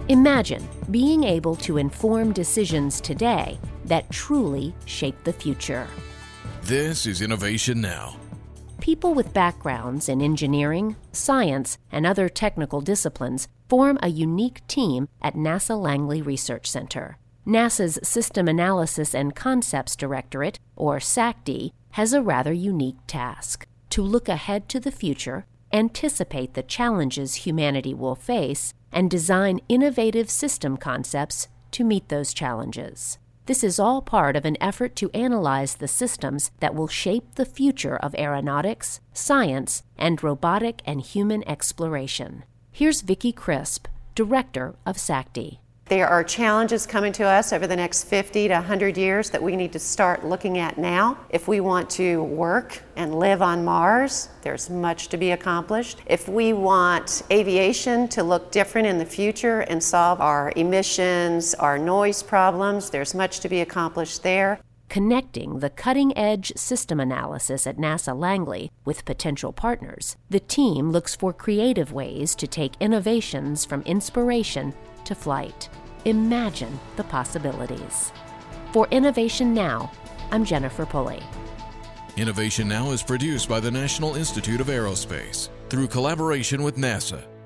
Imagine being able to inform decisions today that truly shape the future. This is Innovation Now. People with backgrounds in engineering, science, and other technical disciplines form a unique team at NASA Langley Research Center. NASA's System Analysis and Concepts Directorate, or SACD, has a rather unique task: to look ahead to the future, anticipate the challenges humanity will face, and design innovative system concepts to meet those challenges. This is all part of an effort to analyze the systems that will shape the future of aeronautics, science, and robotic and human exploration. Here's Vicki Crisp, Director of SACD. There are challenges coming to us over the next 50 to 100 years that we need to start looking at now. If we want to work and live on Mars, there's much to be accomplished. If we want aviation to look different in the future and solve our emissions, our noise problems, there's much to be accomplished there. Connecting the cutting-edge system analysis at NASA Langley with potential partners, the team looks for creative ways to take innovations from inspiration to flight. Imagine the possibilities. For Innovation Now, I'm Jennifer Pulley. Innovation Now is produced by the National Institute of Aerospace through collaboration with NASA.